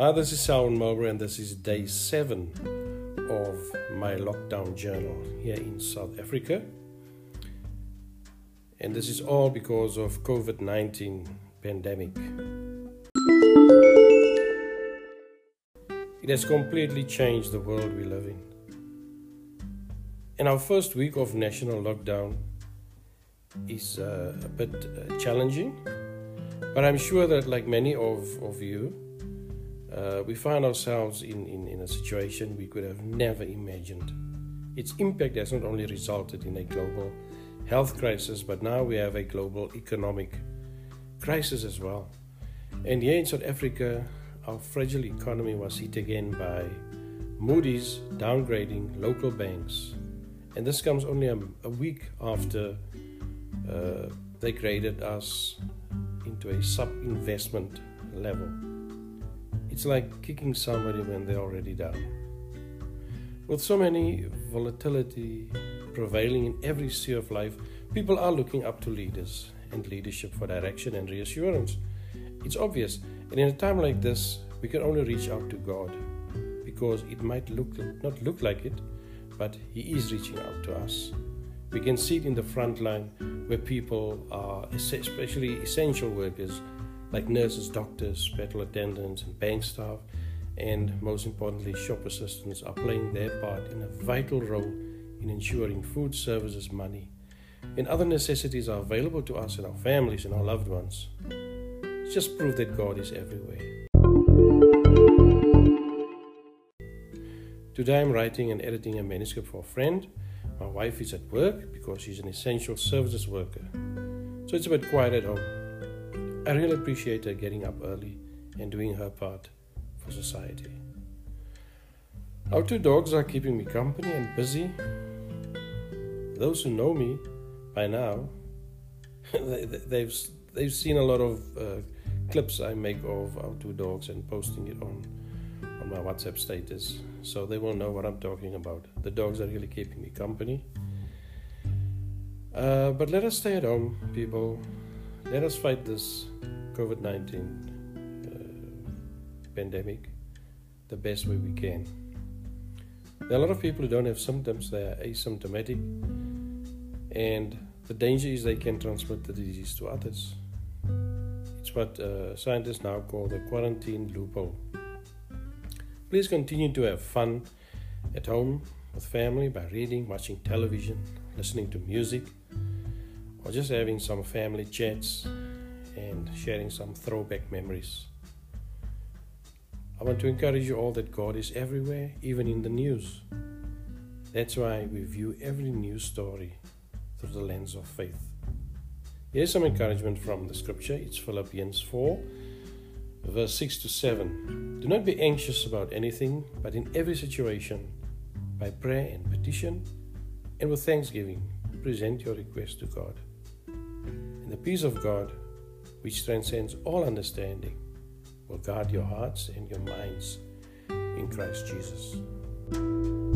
This is Selwyn Mowbray, and this is day 7 of my lockdown journal here in South Africa. And this is all because of COVID-19 pandemic. It has completely changed the world we live in. And our first week of national lockdown is a bit challenging, but I'm sure that like many of you, we find ourselves in a situation we could have never imagined. Its impact has not only resulted in a global health crisis, but now we have a global economic crisis as well. And here in South Africa, our fragile economy was hit again by Moody's downgrading local banks. And this comes only a week after they graded us into a sub-investment level. It's like kicking somebody when they're already down. With so many volatility prevailing in every sphere of life, people are looking up to leaders and leadership for direction and reassurance. It's obvious, and in a time like this, we can only reach out to God, because it might not look like it, but He is reaching out to us. We can see it in the front line where people are, especially essential workers, like nurses, doctors, petrol attendants, and bank staff, and most importantly, shop assistants are playing their part in a vital role in ensuring food, services, money, and other necessities are available to us and our families and our loved ones. It's just proof that God is everywhere. Today I'm writing and editing a manuscript for a friend. My wife is at work because she's an essential services worker, so it's a bit quiet at home. I really appreciate her getting up early and doing her part for society. Our 2 dogs are keeping me company and busy. Those who know me by now, they've seen a lot of clips I make of our 2 dogs and posting it on my WhatsApp status, so they will know what I'm talking about. The dogs are really keeping me company. But let us stay at home, people. Let us fight this COVID-19 pandemic the best way we can. There are a lot of people who don't have symptoms, they are asymptomatic, and the danger is they can transmit the disease to others. It's what scientists now call the quarantine loophole. Please continue to have fun at home with family by reading, watching television, listening to music, or just having some family chats and sharing some throwback memories. I want to encourage you all that God is everywhere, even in the news. That's why we view every news story through the lens of faith. Here's some encouragement from the scripture. It's Philippians 4, verse 6 to 7. Do not be anxious about anything, but in every situation, by prayer and petition, and with thanksgiving, present your request to God. And the peace of God, which transcends all understanding, will guard your hearts and your minds in Christ Jesus.